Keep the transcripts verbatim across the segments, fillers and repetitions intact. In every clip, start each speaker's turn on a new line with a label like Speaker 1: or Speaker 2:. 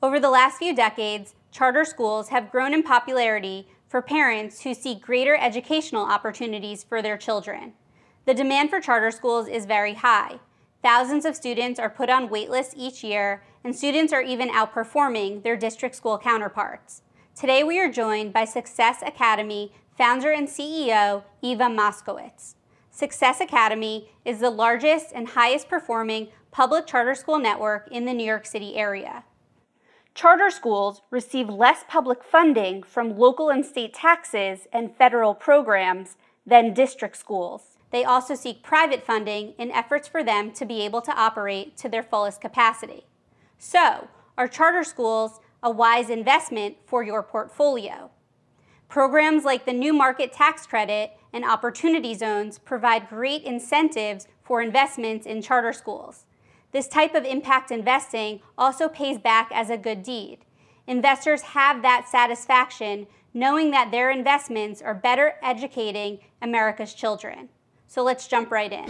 Speaker 1: Over the last few decades, charter schools have grown in popularity for parents who seek greater educational opportunities for their children. The demand for charter schools is very high. Thousands of students are put on waitlists each year, and students are even outperforming their district school counterparts. Today we are joined by Success Academy founder and C E O, Eva Moskowitz. Success Academy is the largest and highest performing public charter school network in the New York City area. Charter schools receive less public funding from local and state taxes and federal programs than district schools. They also seek private funding in efforts for them to be able to operate to their fullest capacity. So, are charter schools a wise investment for your portfolio? Programs like the New Market Tax Credit and Opportunity Zones provide great incentives for investments in charter schools. This type of impact investing also pays back as a good deed. Investors have that satisfaction knowing that their investments are better educating America's children. So let's jump right in.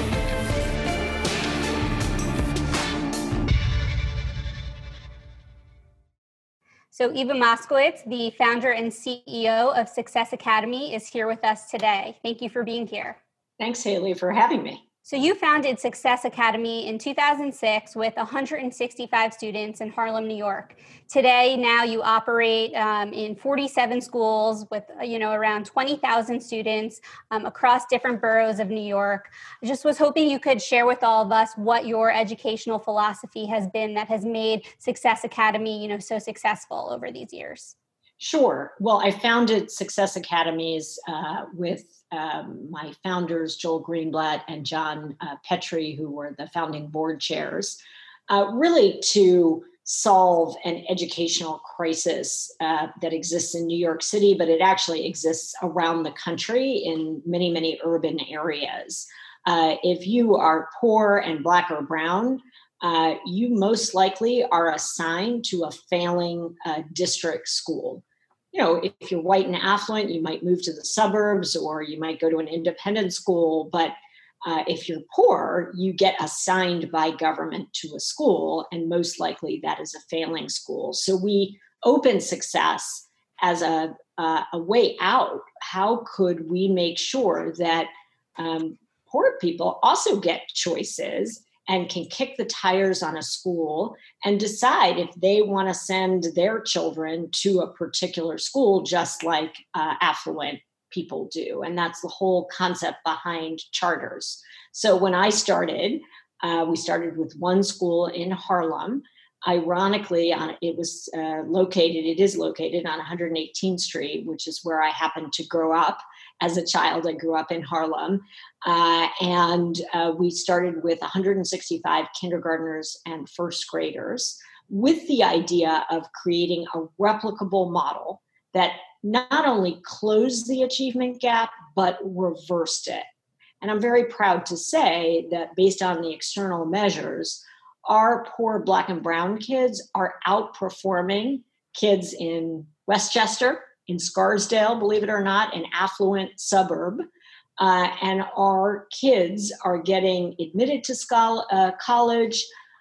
Speaker 1: So Eva Moskowitz, the founder and C E O of Success Academy, is here with us today. Thank you for being here.
Speaker 2: Thanks, Haley, for having me.
Speaker 1: So you founded Success Academy in two thousand six with one hundred sixty-five students in Harlem, New York. Today, now you operate um, in forty-seven schools with you know around twenty thousand students um, across different boroughs of New York. I just was hoping you could share with all of us what your educational philosophy has been that has made Success Academy you know so successful over these years.
Speaker 2: Sure. Well, I founded Success Academies uh, with um, my founders, Joel Greenblatt and John uh, Petrie, who were the founding board chairs, uh, really to solve an educational crisis uh, that exists in New York City, but it actually exists around the country in many, many urban areas. Uh, if you are poor and Black or brown, Uh, you most likely are assigned to a failing uh, district school. You know, if you're white and affluent, you might move to the suburbs or you might go to an independent school. But uh, if you're poor, you get assigned by government to a school, and most likely that is a failing school. So we open Success as a, uh, a way out. How could we make sure that um, poor people also get choices and can kick the tires on a school and decide if they want to send their children to a particular school, just like uh, affluent people do. And that's the whole concept behind charters. So when I started, uh, we started with one school in Harlem. Ironically, on, it was uh, located, it is located on one hundred eighteenth Street, which is where I happened to grow up. As a child, I grew up in Harlem, uh, and uh, we started with one hundred sixty-five kindergartners and first graders with the idea of creating a replicable model that not only closed the achievement gap, but reversed it. And I'm very proud to say that based on the external measures, our poor Black and brown kids are outperforming kids in Westchester, in Scarsdale, believe it or not, an affluent suburb. Uh, and our kids are getting admitted to school, uh, college.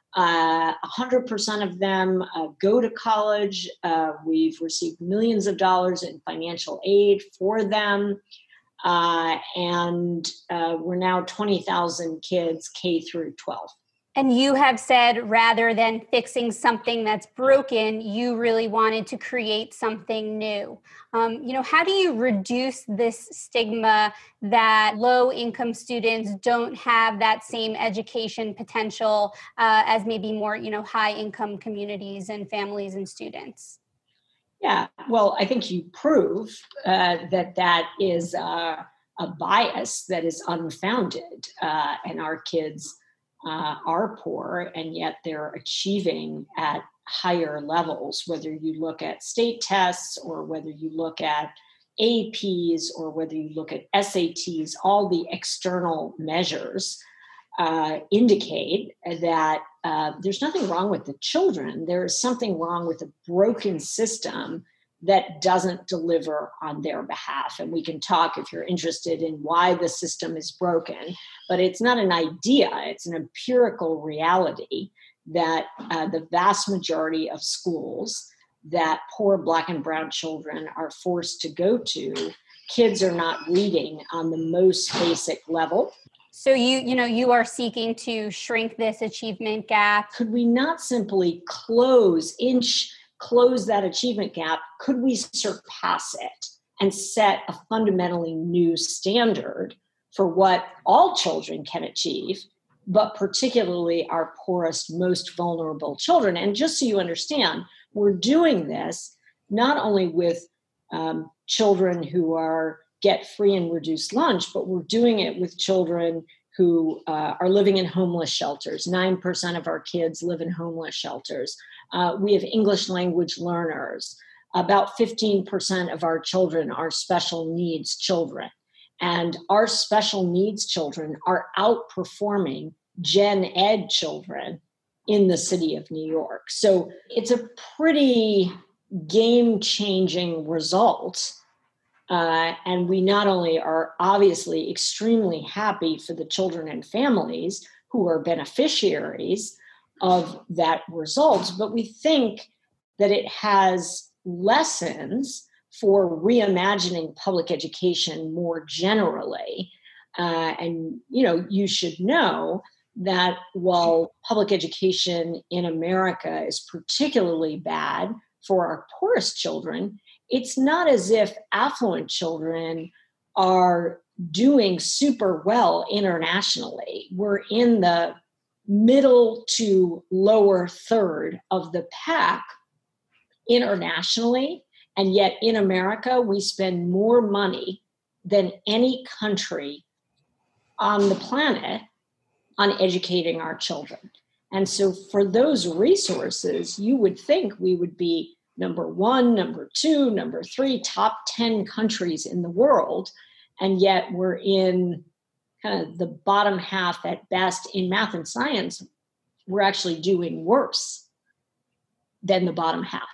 Speaker 2: Uh, one hundred percent of them uh, go to college. Uh, we've received millions of dollars in financial aid for them. Uh, and uh, we're now twenty thousand kids K through twelve.
Speaker 1: And you have said rather than fixing something that's broken, you really wanted to create something new. Um, you know, how do you reduce this stigma that low-income students don't have that same education potential uh, as maybe more, you know, high-income communities and families and students?
Speaker 2: Yeah, well, I think you prove uh, that that is uh, a bias that is unfounded, uh, and our kids Uh, are poor, and yet they're achieving at higher levels, whether you look at state tests or whether you look at A Ps or whether you look at S A Ts, all the external measures uh, indicate that uh, there's nothing wrong with the children. There is something wrong with a broken system that doesn't deliver on their behalf. And we can talk if you're interested in why the system is broken, but it's not an idea, it's an empirical reality that uh, the vast majority of schools that poor Black and brown children are forced to go to, kids are not reading on the most basic level.
Speaker 1: So you, you know, you are seeking to shrink this achievement gap.
Speaker 2: Could we not simply close, inch, close that achievement gap? Could we surpass it and set a fundamentally new standard for what all children can achieve, but particularly our poorest, most vulnerable children? And just so you understand, we're doing this not only with um, children who are get free and reduced lunch, but we're doing it with children who uh, are living in homeless shelters. nine percent of our kids live in homeless shelters. Uh, we have English language learners. About fifteen percent of our children are special needs children. And our special needs children are outperforming gen ed children in the city of New York. So it's a pretty game-changing result. Uh, and we not only are obviously extremely happy for the children and families who are beneficiaries of that result, but we think that it has lessons for reimagining public education more generally. Uh, and, you know, you should know that while public education in America is particularly bad for our poorest children, it's not as if affluent children are doing super well internationally. We're in the middle to lower third of the pack internationally. And yet in America, we spend more money than any country on the planet on educating our children. And so for those resources, you would think we would be number one, number two, number three, top ten countries in the world. And yet we're in kind of the bottom half at best in math and science. We're actually doing worse than the bottom half.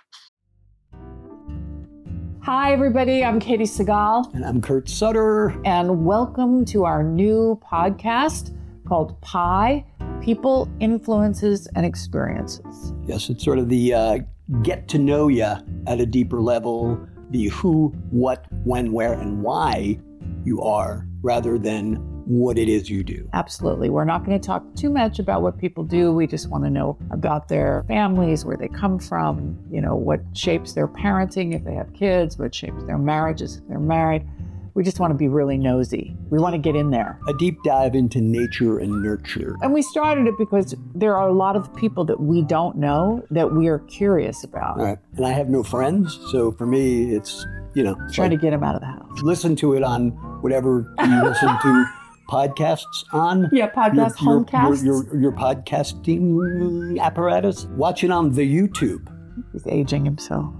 Speaker 3: Hi, everybody. I'm Katie Segal.
Speaker 4: And I'm Kurt Sutter.
Speaker 3: And welcome to our new podcast called Pi, People, Influences, and Experiences.
Speaker 4: Yes, it's sort of the uh, get to know you at a deeper level, the who, what, when, where, and why you are, rather than what it is you do.
Speaker 3: Absolutely. We're not going to talk too much about what people do. We just want to know about their families, where they come from, you know, what shapes their parenting if they have kids, what shapes their marriages if they're married. We just want to be really nosy. We want to get in there.
Speaker 4: A deep dive into nature and nurture.
Speaker 3: And we started it because there are a lot of people that we don't know that we are curious about.
Speaker 4: All right. And I have no friends. So for me, it's, you know.
Speaker 3: Trying
Speaker 4: like,
Speaker 3: to get them out of the house.
Speaker 4: Listen to it on whatever you listen to podcasts on.
Speaker 3: Yeah, podcast,
Speaker 4: your,
Speaker 3: homecasts.
Speaker 4: Your, your, your podcasting apparatus. Watch it on the YouTube.
Speaker 3: He's aging himself.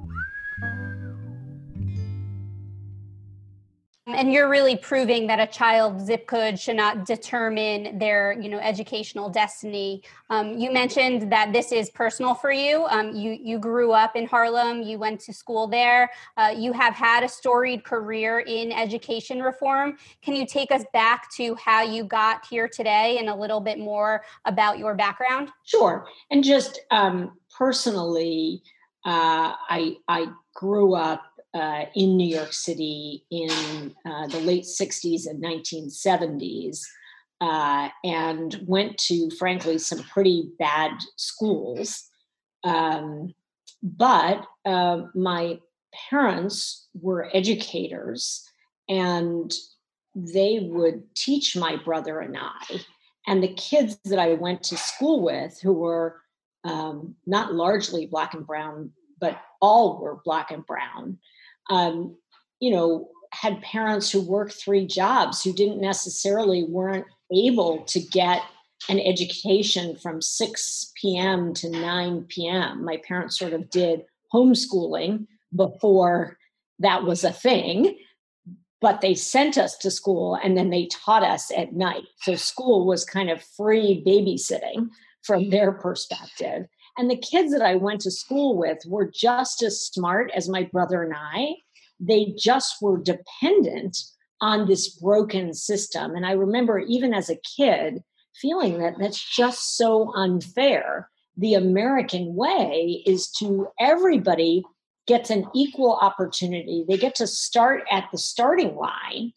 Speaker 1: And you're really proving that a child's zip code should not determine their, you know, educational destiny. Um, you mentioned that this is personal for you. Um, you you grew up in Harlem. You went to school there. Uh, you have had a storied career in education reform. Can you take us back to how you got here today and a little bit more about your background?
Speaker 2: Sure. And just um, personally, uh, I I grew up Uh, in New York City in uh, the late sixties and nineteen seventies, uh, and went to, frankly, some pretty bad schools. Um, but uh, my parents were educators, and they would teach my brother and I. And the kids that I went to school with, who were um, not largely Black and brown, but all were Black and brown, Um, you know, had parents who worked three jobs, who didn't necessarily weren't able to get an education from six p.m. to nine p.m. My parents sort of did homeschooling before that was a thing, but they sent us to school and then they taught us at night. So school was kind of free babysitting from their perspective. And the kids that I went to school with were just as smart as my brother and I. They just were dependent on this broken system. And I remember even as a kid feeling that that's just so unfair. The American way is to everybody gets an equal opportunity. They get to start at the starting line.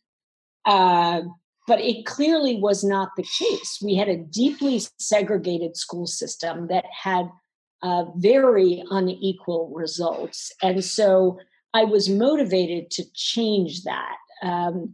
Speaker 2: Uh, but it clearly was not the case. We had a deeply segregated school system that had uh, very unequal results. And so I was motivated to change that. Um,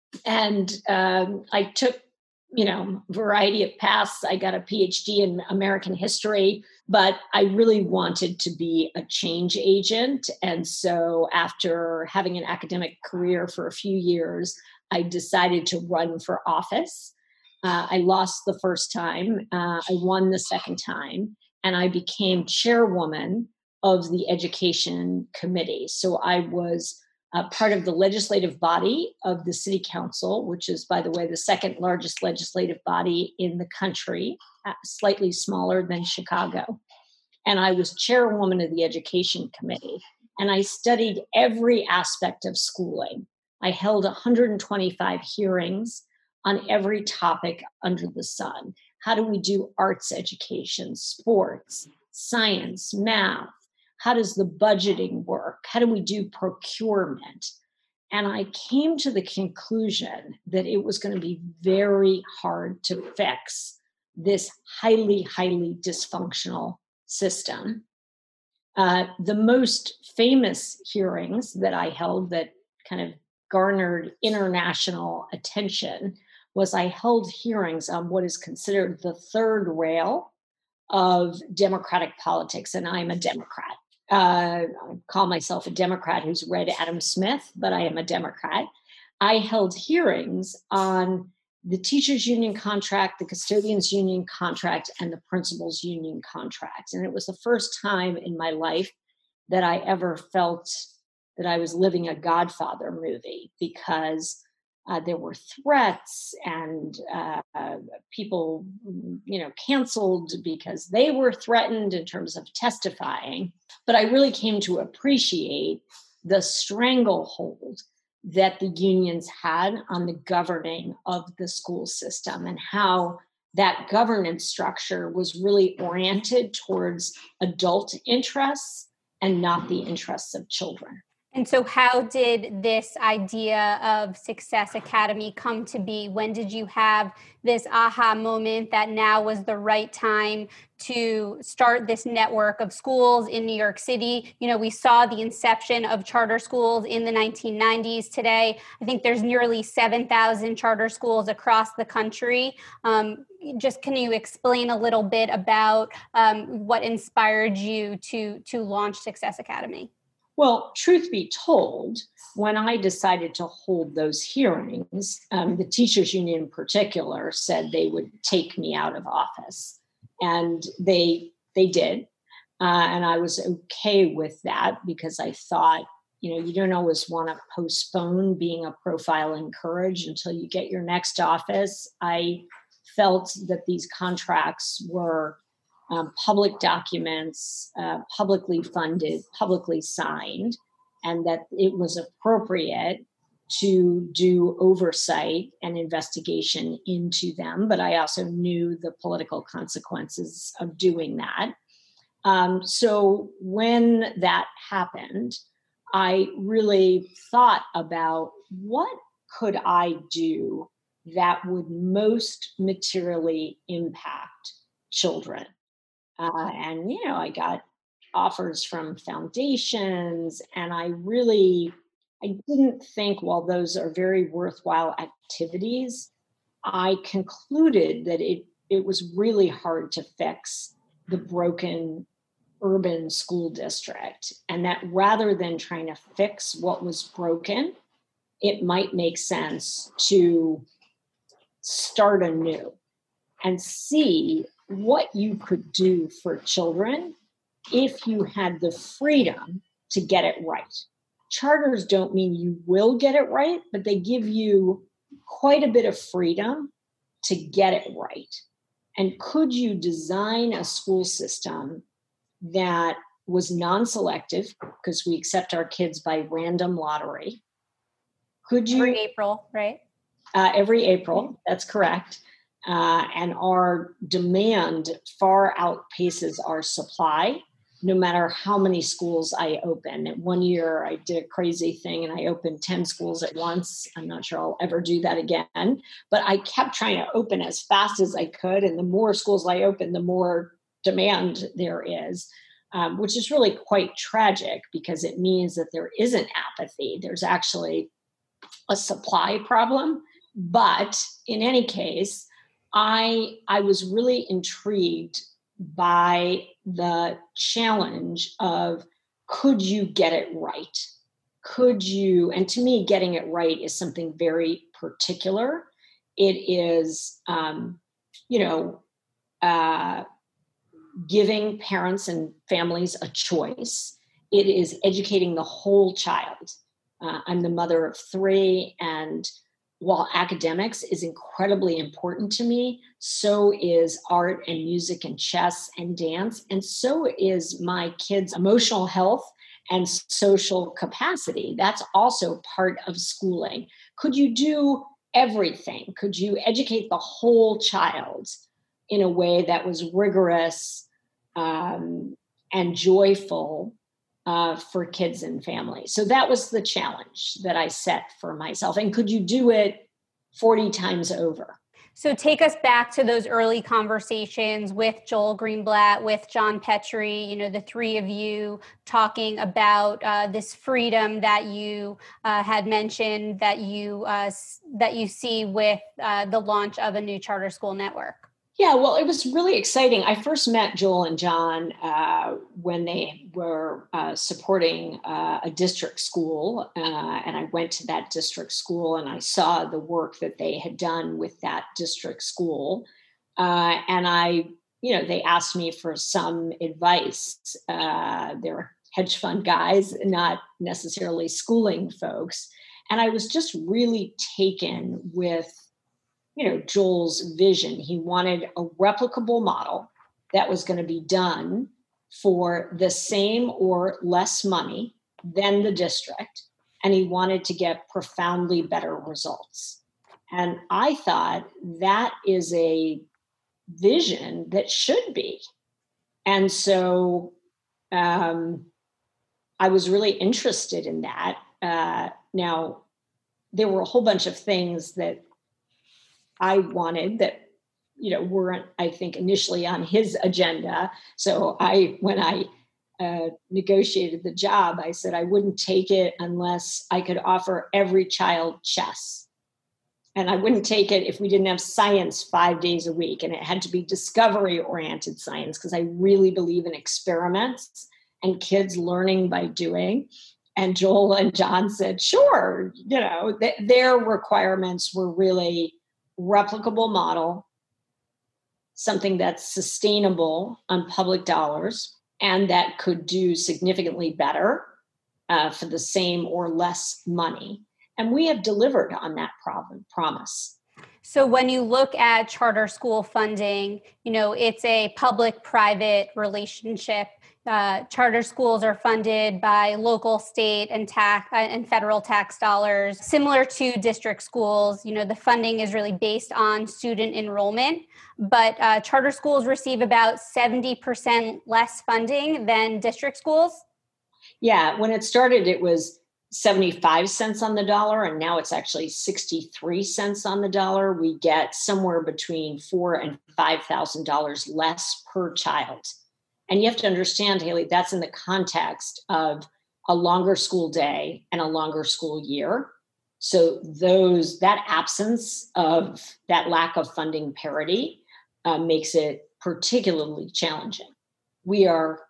Speaker 2: and um, I took, you know, a variety of paths. I got a P H D in American history, but I really wanted to be a change agent. And so after having an academic career for a few years, I decided to run for office. Uh, I lost the first time. Uh, I won the second time, and I became chairwoman of the education committee. So I was uh, part of the legislative body of the city council, which is, by the way, the second largest legislative body in the country, uh, slightly smaller than Chicago. And I was chairwoman of the education committee. And I studied every aspect of schooling. I held one hundred twenty-five hearings on every topic under the sun. How do we do arts education, sports, science, math? How does the budgeting work? How do we do procurement? And I came to the conclusion that it was going to be very hard to fix this highly, highly dysfunctional system. Uh, the most famous hearings that I held that kind of garnered international attention was I held hearings on what is considered the third rail of democratic politics. And I'm a Democrat. Uh, I call myself a Democrat who's read Adam Smith, but I am a Democrat. I held hearings on the teachers union contract, the custodians union contract, and the principals union contract. And it was the first time in my life that I ever felt that I was living a Godfather movie, because uh, there were threats and uh, uh, people, you know, canceled because they were threatened in terms of testifying. But I really came to appreciate the stranglehold that the unions had on the governing of the school system, and how that governance structure was really oriented towards adult interests and not the interests of children.
Speaker 1: And so how did this idea of Success Academy come to be? When did you have this aha moment that now was the right time to start this network of schools in New York City? You know, we saw the inception of charter schools in the nineteen nineties. Today, I think there's nearly seven thousand charter schools across the country. Um, just can you explain a little bit about um, what inspired you to, to launch Success Academy?
Speaker 2: Well, truth be told, when I decided to hold those hearings, um, the teachers union in particular said they would take me out of office. And they they did. Uh, and I was okay with that, because I thought, you know, you don't always want to postpone being a profile in courage until you get your next office. I felt that these contracts were Um, public documents, uh, publicly funded, publicly signed, and that it was appropriate to do oversight and investigation into them. But I also knew the political consequences of doing that. Um, so when that happened, I really thought about what could I do that would most materially impact children. Uh, and, you know, I got offers from foundations, and I really, I didn't think, while those are very worthwhile activities, I concluded that it, it was really hard to fix the broken urban school district, and that rather than trying to fix what was broken, it might make sense to start anew and see what you could do for children if you had the freedom to get it right. Charters don't mean you will get it right, but they give you quite a bit of freedom to get it right. And could you design a school system that was non-selective, because we accept our kids by random lottery? Could you
Speaker 1: Every April, right?
Speaker 2: Uh, every April, that's correct. uh, and our demand far outpaces our supply, no matter how many schools I open. One year I did a crazy thing and I opened ten schools at once. I'm not sure I'll ever do that again, but I kept trying to open as fast as I could. And the more schools I open, the more demand there is, um, which is really quite tragic because it means that there isn't apathy. There's actually a supply problem. But in any case, I, I was really intrigued by the challenge of, could you get it right? Could you, and to me, getting it right is something very particular. It is, um, you know, uh, giving parents and families a choice. It is educating the whole child. Uh, I'm the mother of three, and while academics is incredibly important to me, so is art and music and chess and dance. And so is my kids' emotional health and social capacity. That's also part of schooling. Could you do everything? Could you educate the whole child in a way that was rigorous um, and joyful Uh, for kids and families? So that was the challenge that I set for myself. And could you do it forty times over?
Speaker 1: So take us back to those early conversations with Joel Greenblatt, with John Petrie, you know, the three of you talking about uh, this freedom that you uh, had mentioned that you uh, that you see with uh, the launch of a new charter school network.
Speaker 2: Yeah, well, it was really exciting. I first met Joel and John uh, when they were uh, supporting uh, a district school, uh, and I went to that district school and I saw the work that they had done with that district school. Uh, and I, you know, they asked me for some advice. Uh, they're hedge fund guys, not necessarily schooling folks. And I was just really taken with you know, Joel's vision. He wanted a replicable model that was going to be done for the same or less money than the district. And he wanted to get profoundly better results. And I thought that is a vision that should be. And so um, I was really interested in that. Uh, now, there were a whole bunch of things that I wanted that, you know, weren't, I think, initially on his agenda. So I, when I uh, negotiated the job, I said I wouldn't take it unless I could offer every child chess. And I wouldn't take it if we didn't have science five days a week. And it had to be discovery-oriented science, because I really believe in experiments and kids learning by doing. And Joel and John said, sure, you know, th- their requirements were really replicable model, something that's sustainable on public dollars and that could do significantly better uh, for the same or less money. And we have delivered on that problem, promise.
Speaker 1: So when you look at charter school funding, you know, it's a public-private relationship. Uh, charter schools are funded by local, state, and tax uh, and federal tax dollars. Similar to district schools, you know, the funding is really based on student enrollment, but uh, charter schools receive about seventy percent less funding than district schools.
Speaker 2: Yeah, when it started, it was seventy-five cents on the dollar, and now it's actually sixty-three cents on the dollar. We get somewhere between four and five thousand dollars less per child. And you have to understand, Haley, that's in the context of a longer school day and a longer school year. So those that absence of that lack of funding parity uh, makes it particularly challenging. We are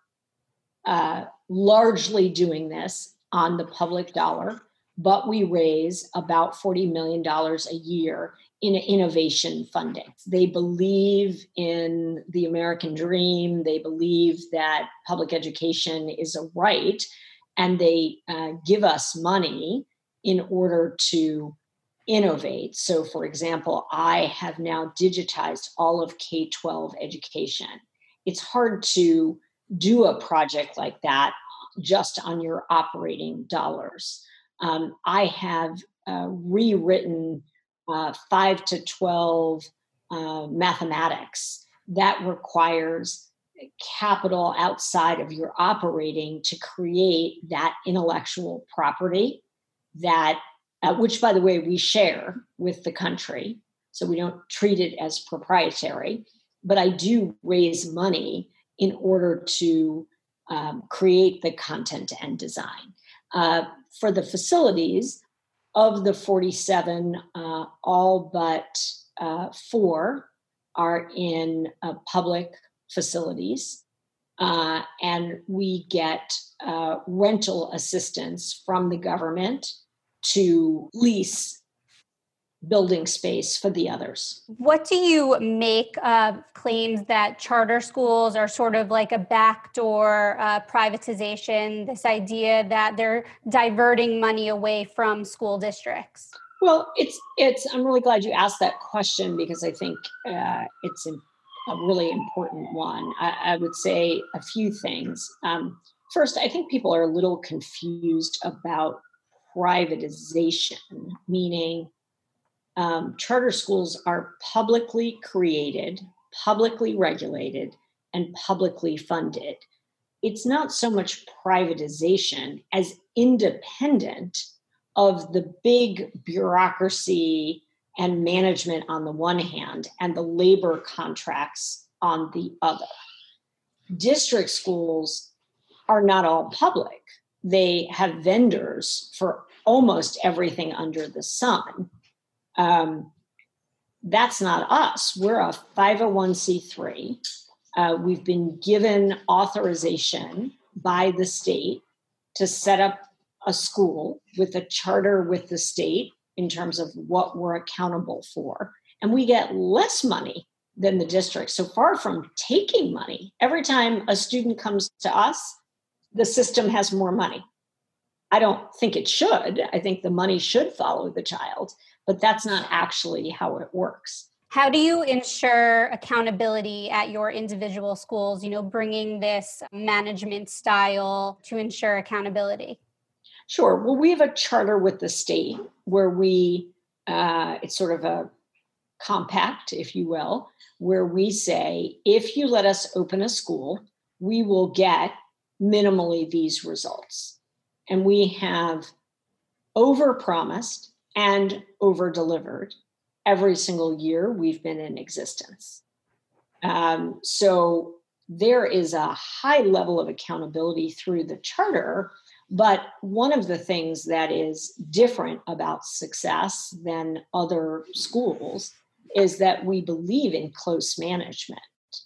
Speaker 2: uh, largely doing this on the public dollar, but we raise about forty million dollars a year in innovation funding. They believe in the American dream. They believe that public education is a right, and they uh, give us money in order to innovate. So, for example, I have now digitized all of K twelve education. It's hard to do a project like that just on your operating dollars. Um, I have uh, rewritten uh, five to twelve uh, mathematics that requires capital outside of your operating to create that intellectual property that, uh, which by the way, we share with the country. So we don't treat it as proprietary, but I do raise money in order to um, create the content and design. Uh, for the facilities, of the forty-seven, uh, all but uh, four are in uh, public facilities. Uh, and we get uh, rental assistance from the government to lease building space for the others.
Speaker 1: What do you make of claims that charter schools are sort of like a backdoor uh, privatization, this idea that they're diverting money away from school districts?
Speaker 2: Well, it's, it's, I'm really glad you asked that question because I think uh, it's a, a really important one. I, I would say a few things. Um, first, I think people are a little confused about privatization, meaning Um, charter schools are publicly created, publicly regulated, and publicly funded. It's not so much privatization as independent of the big bureaucracy and management on the one hand and the labor contracts on the other. District schools are not all public. They have vendors for almost everything under the sun. Um, that's not us. We're a five oh one c three. Uh, we've been given authorization by the state to set up a school with a charter with the state in terms of what we're accountable for. And we get less money than the district. So far from taking money, every time a student comes to us, the system has more money. I don't think it should. I think the money should follow the child, but that's not actually how it works.
Speaker 1: How do you ensure accountability at your individual schools, you know, bringing this management style to ensure accountability?
Speaker 2: Sure. Well, we have a charter with the state where we, uh, it's sort of a compact, if you will, where we say, if you let us open a school, we will get minimally these results. And we have overpromised and over-delivered every single year we've been in existence. Um, so there is a high level of accountability through the charter, but one of the things that is different about success than other schools is that we believe in close management.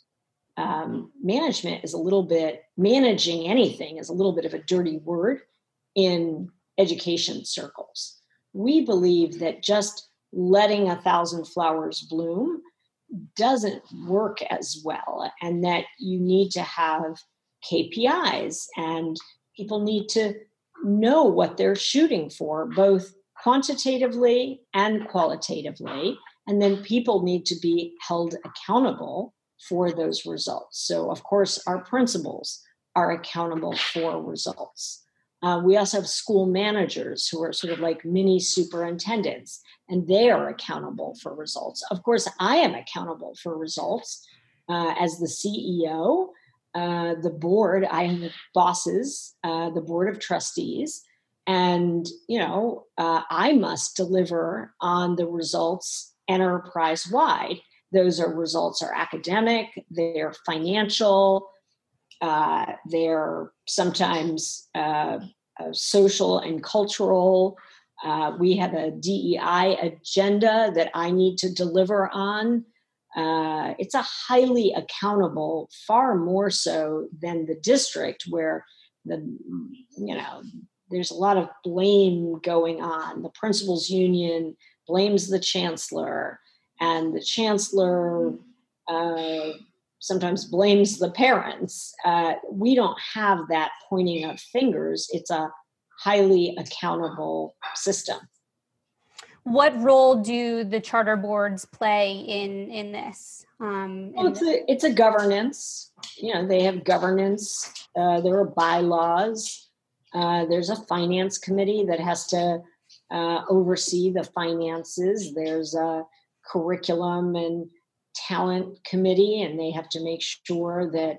Speaker 2: Um, management is a little bit, managing anything is a little bit of a dirty word in education circles. We believe that just letting a thousand flowers bloom doesn't work as well, and that you need to have K P Is and people need to know what they're shooting for, both quantitatively and qualitatively. And then people need to be held accountable for those results. So, of course, our principals are accountable for results. Uh, we also have school managers who are sort of like mini superintendents, and they are accountable for results. Of course, I am accountable for results uh, as the C E O, uh, the board. I have bosses, uh, the board of trustees, and you know uh, I must deliver on the results enterprise-wide. Those are results are academic, they're financial. Uh, they're sometimes uh, uh, social and cultural. Uh, we have a D E I agenda that I need to deliver on. Uh, it's a highly accountable, far more so than the district, where the you know there's a lot of blame going on. The principals union blames the chancellor, and the chancellor. Uh, sometimes blames the parents. Uh, we don't have that pointing of fingers. It's a highly accountable system.
Speaker 1: What role do the charter boards play in, in this? Um,
Speaker 2: well, it's a, it's a governance. You know, they have governance. Uh, there are bylaws. Uh, there's a finance committee that has to uh, oversee the finances. There's a curriculum and talent committee, and they have to make sure that,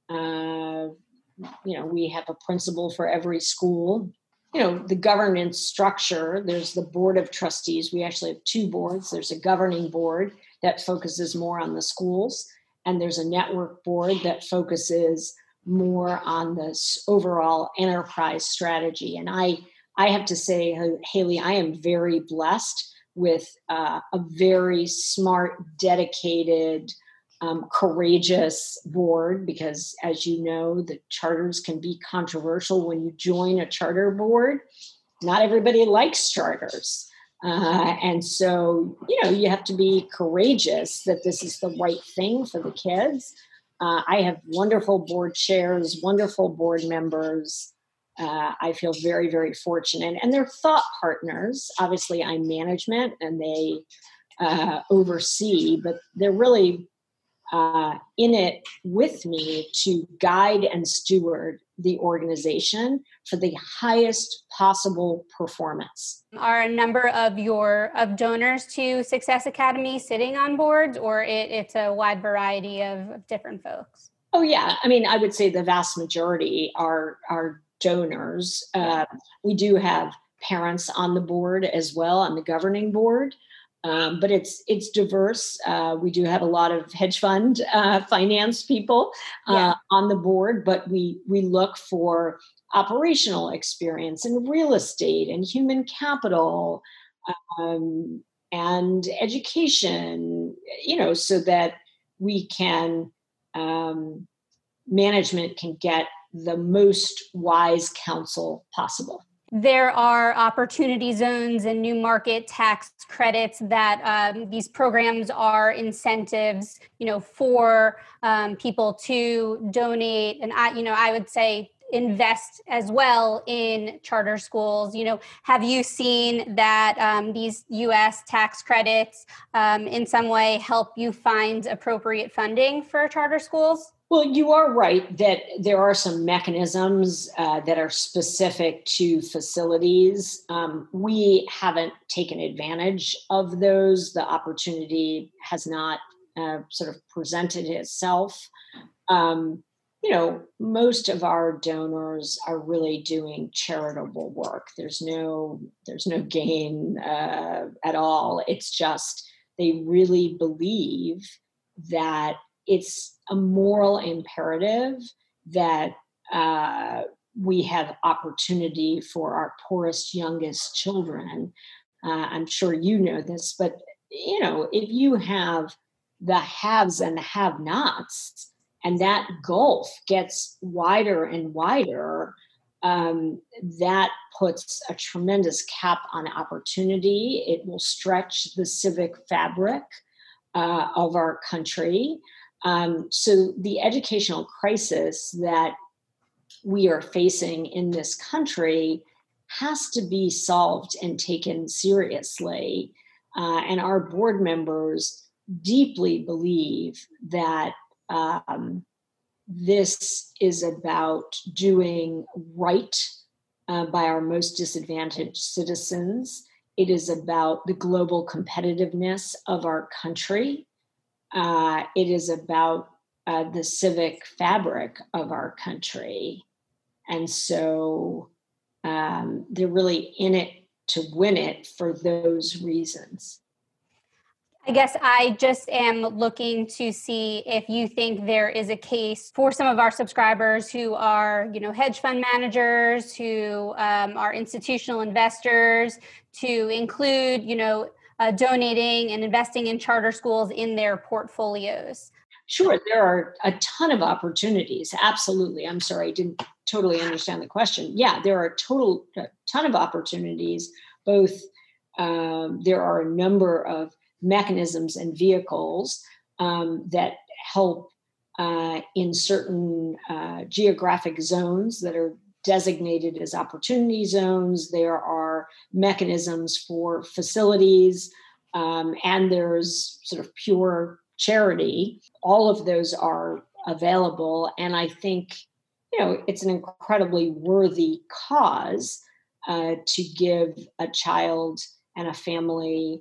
Speaker 2: uh, you know, we have a principal for every school. You know, the governance structure, there's the board of trustees. We actually have two boards. There's a governing board that focuses more on the schools, and there's a network board that focuses more on this overall enterprise strategy. And I, I have to say, Haley, I am very blessed with uh, a very smart, dedicated, um, courageous board, because as you know, the charters can be controversial when you join a charter board. Not everybody likes charters. Uh, and so, you know, you have to be courageous that this is the right thing for the kids. Uh, I have wonderful board chairs, wonderful board members. Uh, I feel very, very fortunate. And they're thought partners. Obviously, I'm management and they uh, oversee, but they're really uh, in it with me to guide and steward the organization for the highest possible performance.
Speaker 1: Are a number of your of donors to Success Academy sitting on boards, or it, it's a wide variety of, of different folks?
Speaker 2: Oh, yeah. I mean, I would say the vast majority are, are donors. Uh, we do have parents on the board as well, on the governing board. Um, but it's it's diverse. Uh, we do have a lot of hedge fund uh, finance people uh, yeah. on the board, but we we look for operational experience in real estate and human capital um, and education. You know, so that we can um, management can get the most wise counsel possible.
Speaker 1: There are opportunity zones and new market tax credits that um, these programs are incentives, you know, for um, people to donate. And I, you know, I would say invest as well in charter schools. You know, have you seen that um, these U S tax credits um, in some way help you find appropriate funding for charter schools?
Speaker 2: Well, you are right that there are some mechanisms uh, that are specific to facilities. Um, we haven't taken advantage of those. The opportunity has not uh, sort of presented itself. Um, you know, most of our donors are really doing charitable work. There's no, there's no gain uh, at all. It's just they really believe that it's a moral imperative that uh, we have opportunity for our poorest, youngest children. Uh, I'm sure you know this, but you know, if you have the haves and the have-nots, and that gulf gets wider and wider, um, that puts a tremendous cap on opportunity. It will stretch the civic fabric uh, of our country. Um, so the educational crisis that we are facing in this country has to be solved and taken seriously. Uh, and our board members deeply believe that um, this is about doing right uh, by our most disadvantaged citizens. It is about the global competitiveness of our country. Uh, it is about uh, the civic fabric of our country. And so um, they're really in it to win it for those reasons.
Speaker 1: I guess I just am looking to see if you think there is a case for some of our subscribers who are, you know, hedge fund managers, who um, are institutional investors, to include, you know, uh, donating and investing in charter schools in their portfolios.
Speaker 2: Sure, there are a ton of opportunities. Absolutely. I'm sorry, I didn't totally understand the question. Yeah, there are a total a ton of opportunities. Both um, there are a number of mechanisms and vehicles um, that help uh, in certain uh, geographic zones that are designated as opportunity zones. There are mechanisms for facilities, um, and there's sort of pure charity. All of those are available. And I think, you know, it's an incredibly worthy cause uh, to give a child and a family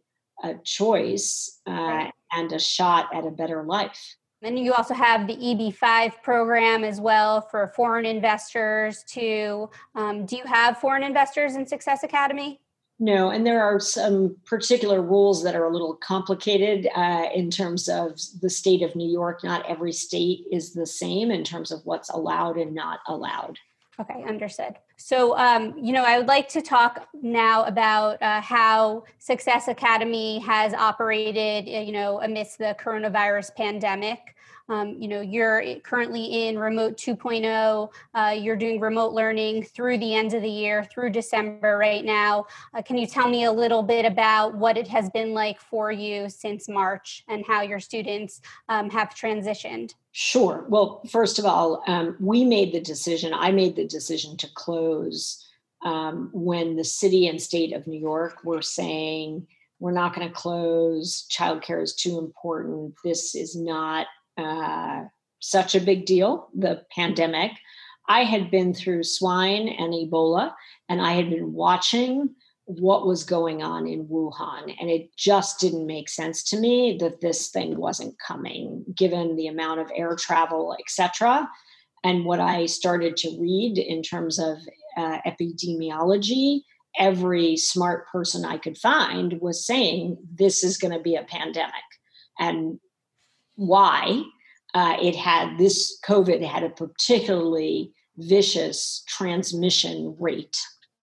Speaker 2: a choice uh,
Speaker 1: Right.
Speaker 2: and a shot at a better life.
Speaker 1: Then you also have the E B five program as well for foreign investors too. Um, do you have foreign investors in Success Academy?
Speaker 2: No, and there are some particular rules that are a little complicated uh, in terms of the state of New York. Not every state is the same in terms of what's allowed and not allowed.
Speaker 1: Okay, understood. So, um, you know, I would like to talk now about uh, how Success Academy has operated, uh, you know, amidst the coronavirus pandemic. Um, you know, you're currently in remote two point oh. Uh, you're doing remote learning through the end of the year, through December right now. Uh, can you tell me a little bit about what it has been like for you since March and how your students um, have transitioned?
Speaker 2: Sure. Well, first of all, um, we made the decision, I made the decision to close um, when the city and state of New York were saying, we're not going to close, childcare is too important, this is not uh, such a big deal, the pandemic. I had been through swine and Ebola, and I had been watching what was going on in Wuhan. And it just didn't make sense to me that this thing wasn't coming, given the amount of air travel, et cetera. And what I started to read in terms of uh, epidemiology, every smart person I could find was saying this is going to be a pandemic. And why? Uh, it had this COVID had a particularly vicious transmission rate.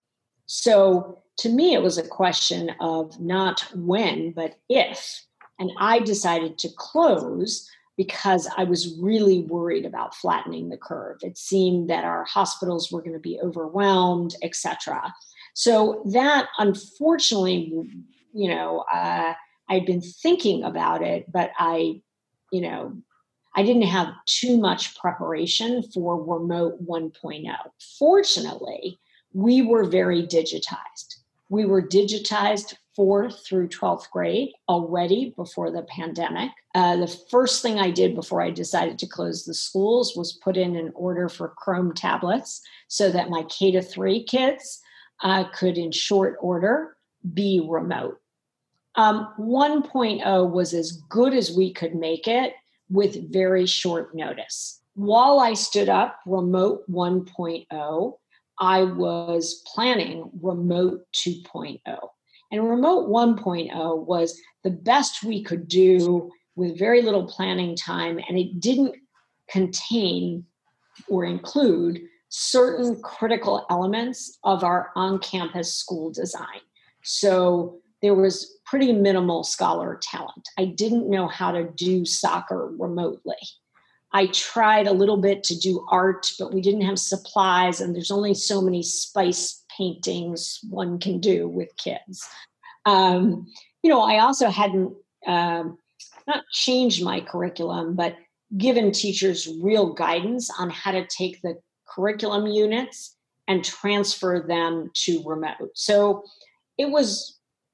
Speaker 2: So to me, it was a question of not when, but if. And I decided to close because I was really worried about flattening the curve. It seemed that our hospitals were going to be overwhelmed, et cetera. So that, unfortunately, you know, uh, I'd been thinking about it, but I, you know, I didn't have too much preparation for remote one point oh. Fortunately, we were very digitized. We were digitized fourth through twelfth grade already before the pandemic. Uh, the first thing I did before I decided to close the schools was put in an order for Chrome tablets so that my K to three kids uh, could, in short order, be remote. Um, one point oh was as good as we could make it with very short notice. While I stood up remote one point oh, I was planning remote two point oh. And remote one point oh was the best we could do with very little planning time, and it didn't contain or include certain critical elements of our on-campus school design. So there was pretty minimal scholar talent. I didn't know how to do soccer remotely. I tried a little bit to do art, but we didn't have supplies, and there's only so many spice paintings one can do with kids. Um, you know, I also hadn't um, not changed my curriculum, but given teachers real guidance on how to take the curriculum units and transfer them to remote. So it was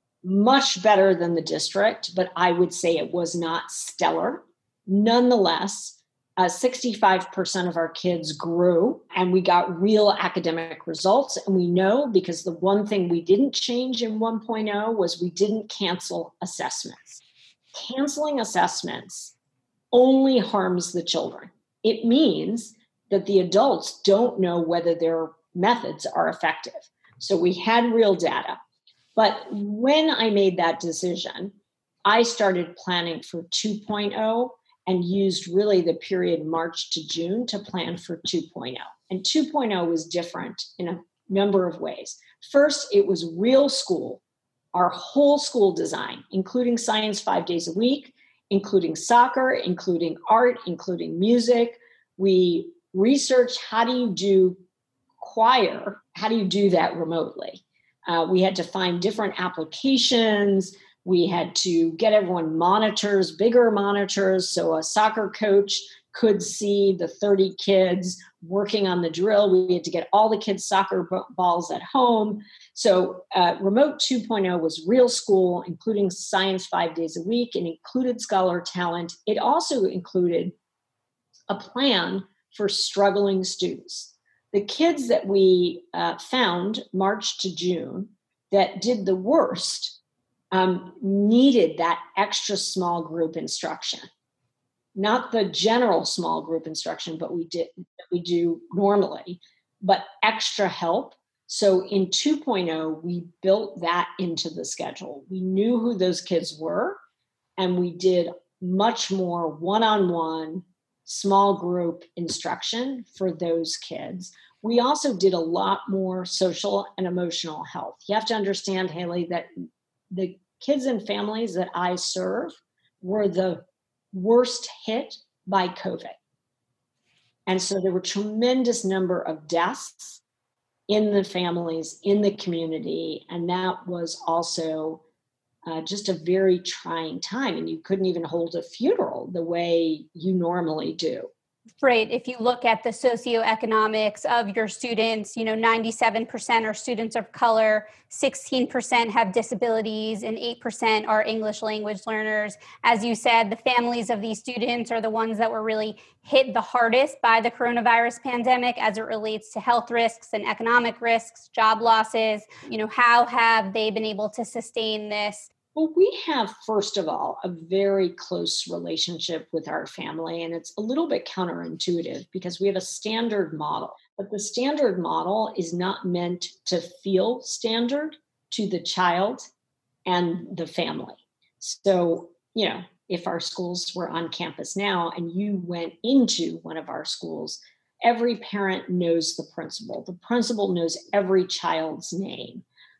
Speaker 2: much better than the district, but I would say it was not stellar. Nonetheless, Uh, sixty-five percent of our kids grew, and we got real academic results. And we know, because the one thing we didn't change in one point oh was we didn't cancel assessments. Canceling assessments only harms the children. It means that the adults don't know whether their methods are effective. So we had real data. But when I made that decision, I started planning for two point oh and used really the period March to June to plan for two point oh. And two point oh was different in a number of ways. First, it was real school, our whole school design, including science five days a week, including soccer, including art, including music. We researched, how do you do choir? How do you do that remotely? Uh, we had to find different applications. We had to get everyone monitors, bigger monitors, so a soccer coach could see the thirty kids working on the drill. We had to get all the kids' soccer b- balls at home. So uh, remote two point oh was real school, including science five days a week, and included scholar talent. It also included a plan for struggling students. The kids that we uh, found March to June that did the worst um, needed that extra small group instruction. Not the general small group instruction, but we did we do normally, but extra help. So in two point oh, we built that into the schedule. We knew who those kids were, and we did much more one-on-one small group instruction for those kids. We also did a lot more social and emotional health. You have to understand, Haley, that the kids and families that I serve were the worst hit by COVID. And so there were tremendous number of deaths in the families, in the community. And that was also uh, just a very trying time. And you couldn't even hold a funeral the way you normally do.
Speaker 1: Right. If you look at the socioeconomics of your students, you know, ninety-seven percent are students of color, sixteen percent have disabilities, and eight percent are English language learners. As you said, the families of these students are the ones that were really hit the hardest by the coronavirus pandemic as it relates to health risks and economic risks, job losses. You know, how have they been able to sustain this?
Speaker 2: Well, we have, first of all, a very close relationship with our family, and it's a little bit counterintuitive because we have a standard model, but the standard model is not meant to feel standard to the child and the family. So, you know, if our schools were on campus now and you went into one of our schools, every parent knows the principal. The principal knows every child's name.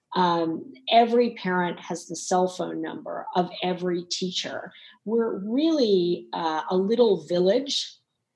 Speaker 2: Um, every parent has the cell phone number of every teacher. We're really uh, a little village,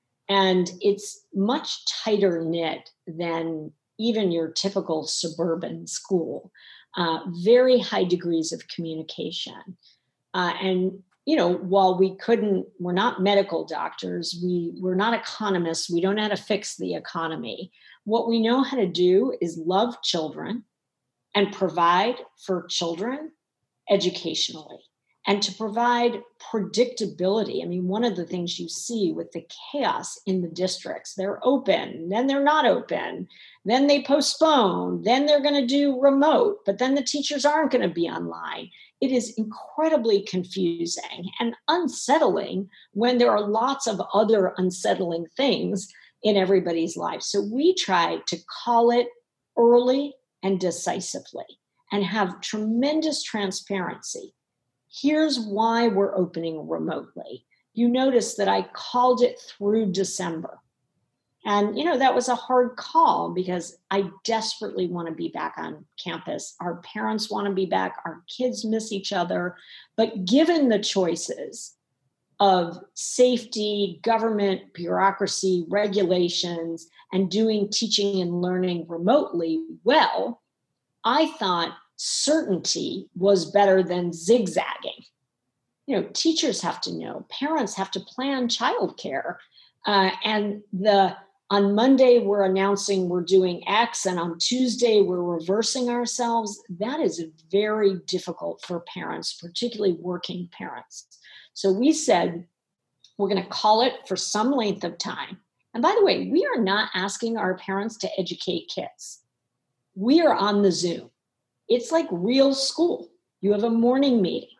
Speaker 2: and it's much tighter knit than even your typical suburban school. Uh, very high degrees of communication. Uh, and, you know, while we couldn't, we're not medical doctors, we, we're not economists, we don't know how to fix the economy. What we know how to do is love children and provide for children educationally, and to provide predictability. I mean, one of the things you see with the chaos in the districts, they're open, then they're not open, then they postpone, then they're going to do remote, but then the teachers aren't going to be online. It is incredibly confusing and unsettling when there are lots of other unsettling things in everybody's life. So we try to call it early and decisively, and have tremendous transparency. Here's why we're opening remotely. You notice that I called it through December. And, you know, that was a hard call because I desperately want to be back on campus. Our parents want to be back. Our kids miss each other. But given the choices of safety, government, bureaucracy, regulations, and doing teaching and learning remotely well, I thought certainty was better than zigzagging. You know, teachers have to know, parents have to plan childcare. Uh, and the on Monday, we're announcing we're doing X, and on Tuesday, we're reversing ourselves. That is very difficult for parents, particularly working parents. So we said, we're going to call it for some length of time. And by the way, we are not asking our parents to educate kids. We are on the Zoom. It's like real school. You have a morning meeting.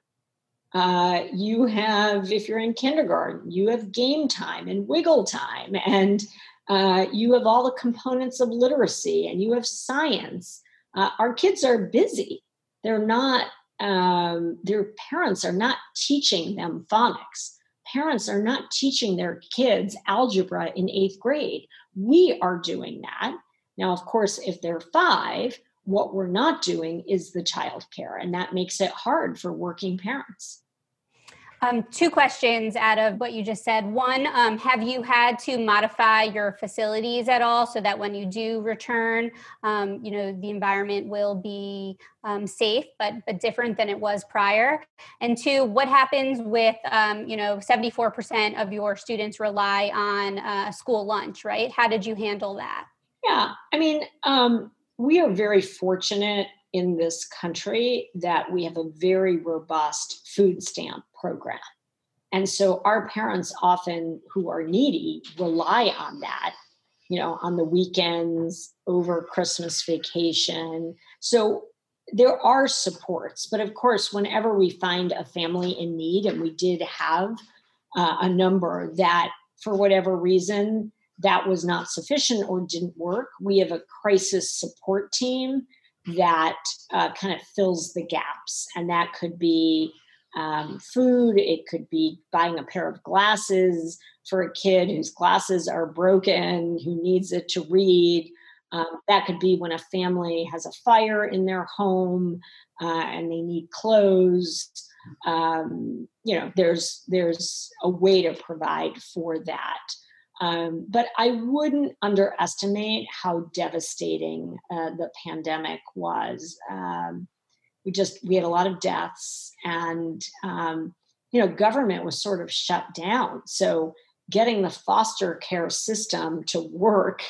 Speaker 2: Uh, you have, if you're in kindergarten, you have game time and wiggle time. And uh, you have all the components of literacy, and you have science. Uh, our kids are busy. They're not, um, their parents are not teaching them phonics. Parents are not teaching their kids algebra in eighth grade. We are doing that. Now, of course, if they're five, what we're not doing is the childcare, and that makes it hard for working parents.
Speaker 1: Um, two questions out of what you just said. One, um, have you had to modify your facilities at all so that when you do return, um, you know, the environment will be um, safe, but but different than it was prior? And two, what happens with, um, you know, seventy-four percent of your students rely on uh, school lunch, right? How did you handle that?
Speaker 2: Yeah, I mean, um, we are very fortunate in this country that we have a very robust food stamp program. And so our parents often, who are needy, rely on that, you know, on the weekends, over Christmas vacation. So there are supports, but of course, whenever we find a family in need, and we did have uh, a number that, for whatever reason, that was not sufficient or didn't work, we have a crisis support team that uh, kind of fills the gaps. And that could be um, food, it could be buying a pair of glasses for a kid whose glasses are broken, who needs it to read. Um, that could be when a family has a fire in their home uh, and they need clothes. Um, you know, there's there's a way to provide for that. Um, but I wouldn't underestimate how devastating uh, the pandemic was. Um, we just we had a lot of deaths, and um, you know, government was sort of shut down. So getting the foster care system to work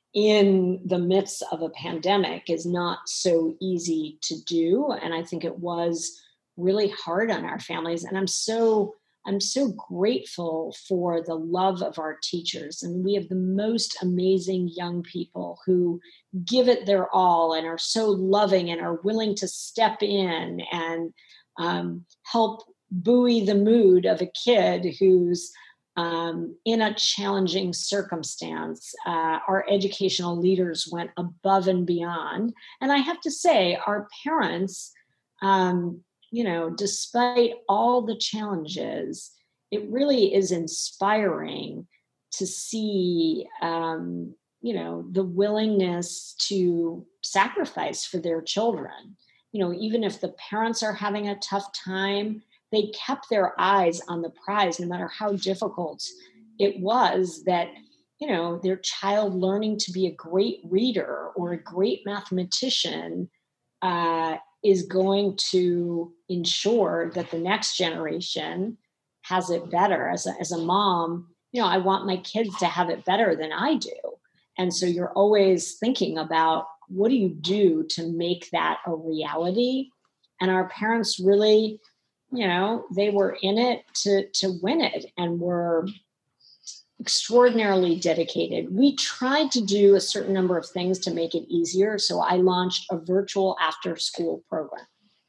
Speaker 2: in the midst of a pandemic is not so easy to do. And I think it was really hard on our families. And I'm so, I'm so grateful for the love of our teachers. And we have the most amazing young people who give it their all and are so loving and are willing to step in and um, help buoy the mood of a kid who's Um, in a challenging circumstance. Uh, our educational leaders went above and beyond. And I have to say, our parents, um, you know, despite all the challenges, it really is inspiring to see, um, you know, the willingness to sacrifice for their children. You know, even if the parents are having a tough time, they kept their eyes on the prize, no matter how difficult it was, that, you know, their child learning to be a great reader or a great mathematician uh, is going to ensure that the next generation has it better. As a, as a mom, you know, I want my kids to have it better than I do. And so you're always thinking about, what do you do to make that a reality? And our parents really, you know, they were in it to, to win it and were extraordinarily dedicated. We tried to do a certain number of things to make it easier. So I launched a virtual after school program.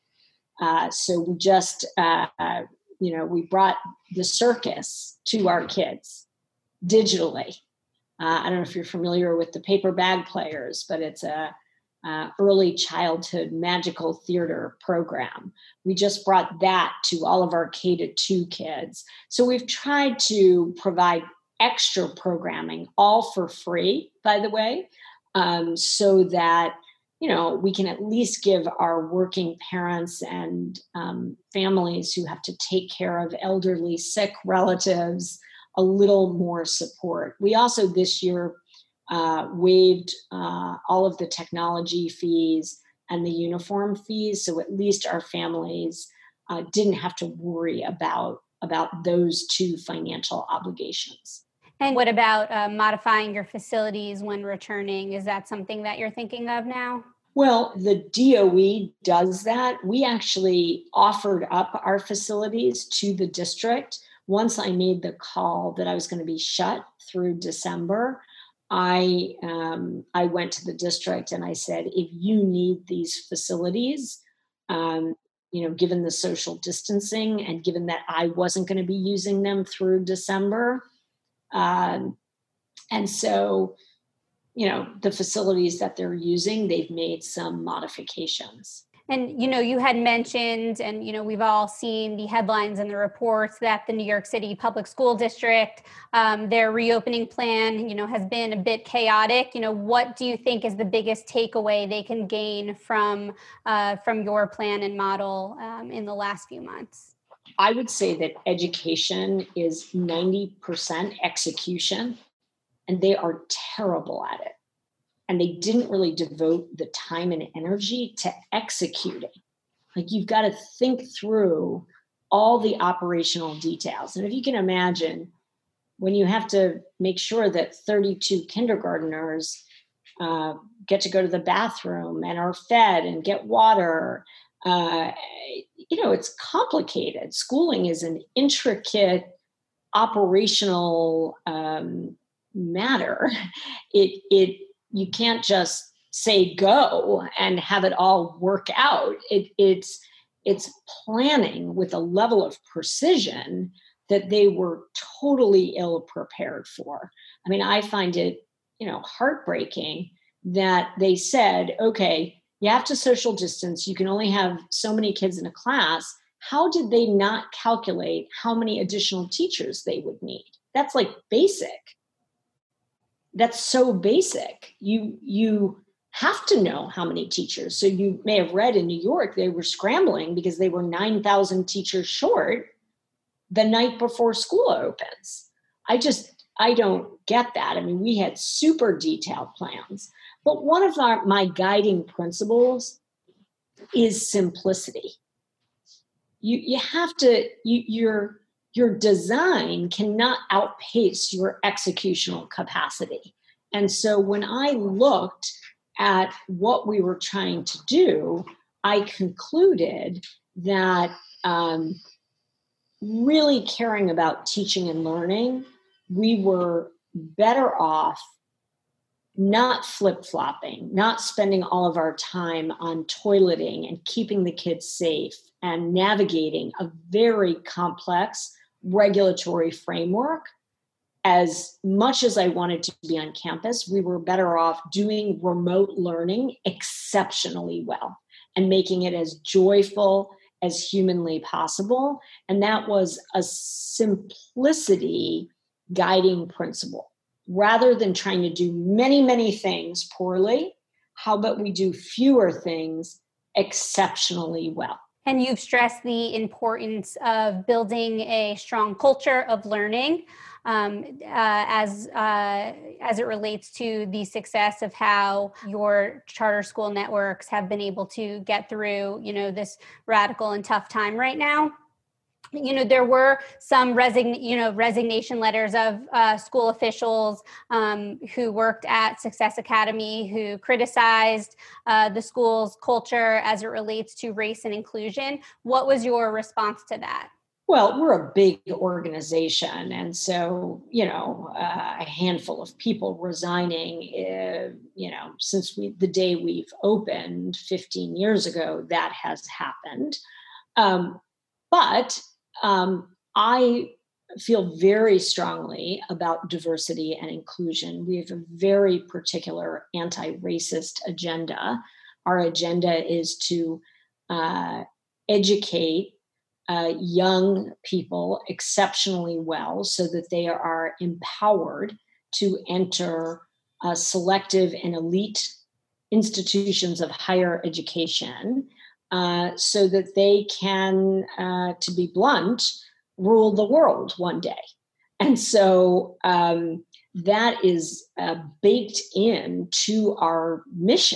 Speaker 2: Uh, so we just, uh, you know, we brought the circus to our kids digitally. Uh, I don't know if you're familiar with the Paper Bag Players, but it's a Uh, early childhood magical theater program. We just brought that to all of our K to two kids. So we've tried to provide extra programming, all for free, by the way, um, so that, you know, we can at least give our working parents and um, families who have to take care of elderly, sick relatives a little more support. We also this year Uh, waived uh, all of the technology fees and the uniform fees. So at least our families uh, didn't have to worry about, about those two financial obligations.
Speaker 1: And what about uh, modifying your facilities when returning? Is that something that you're thinking of now?
Speaker 2: Well, the D O E does that. We actually offered up our facilities to the district. Once I made the call that I was going to be shut through December, I um, I went to the district and I said, if you need these facilities, um, you know, given the social distancing and given that I wasn't going to be using them through December. Um, and so, you know, the facilities that they're using, they've made some modifications.
Speaker 1: And, you know, you had mentioned, and, you know, we've all seen the headlines and the reports that the New York City Public School District, um, their reopening plan, you know, has been a bit chaotic. You know, what do you think is the biggest takeaway they can gain from uh, from your plan and model um, in the last few months?
Speaker 2: I would say that education is ninety percent execution, and they are terrible at it. And they didn't really devote the time and energy to executing. Like, you've got to think through all the operational details. And if you can imagine, when you have to make sure that thirty-two kindergartners uh, get to go to the bathroom and are fed and get water, uh, you know, it's complicated. Schooling is an intricate operational um, matter. It, it, You can't just say go and have it all work out. It, it's it's planning with a level of precision that they were totally ill prepared for. I mean, I find it, you know, heartbreaking that they said, okay, you have to social distance. You can only have so many kids in a class. How did they not calculate how many additional teachers they would need? That's like basic. That's so basic. You, you have to know how many teachers. So you may have read in New York, they were scrambling because they were nine thousand teachers short the night before school opens. I just, I don't get that. I mean, we had super detailed plans, but one of our, my guiding principles is simplicity. You, you have to, you, your, your design cannot outpace your executional capacity. And so when I looked at what we were trying to do, I concluded that um, really caring about teaching and learning, we were better off not flip-flopping, not spending all of our time on toileting and keeping the kids safe and navigating a very complex regulatory framework. As much as I wanted to be on campus, we were better off doing remote learning exceptionally well and making it as joyful as humanly possible. And that was a simplicity guiding principle. Rather than trying to do many, many things poorly, how about we do fewer things exceptionally well?
Speaker 1: And you've stressed the importance of building a strong culture of learning um, uh, as uh, as it relates to the success of how your charter school networks have been able to get through, you know, this radical and tough time right now. You know, there were some resign, you know, resignation letters of uh, school officials um, who worked at Success Academy who criticized uh, the school's culture as it relates to race and inclusion. What was your response to that?
Speaker 2: Well, we're a big organization. And so, you know, uh, a handful of people resigning, uh, you know, since we, the day we've opened fifteen years ago, that has happened. Um, but Um, I feel very strongly about diversity and inclusion. We have a very particular anti-racist agenda. Our agenda is to uh, educate uh, young people exceptionally well so that they are empowered to enter uh, selective and elite institutions of higher education, Uh, so that they can, uh, to be blunt, rule the world one day. And so um, that is uh, baked into our mission.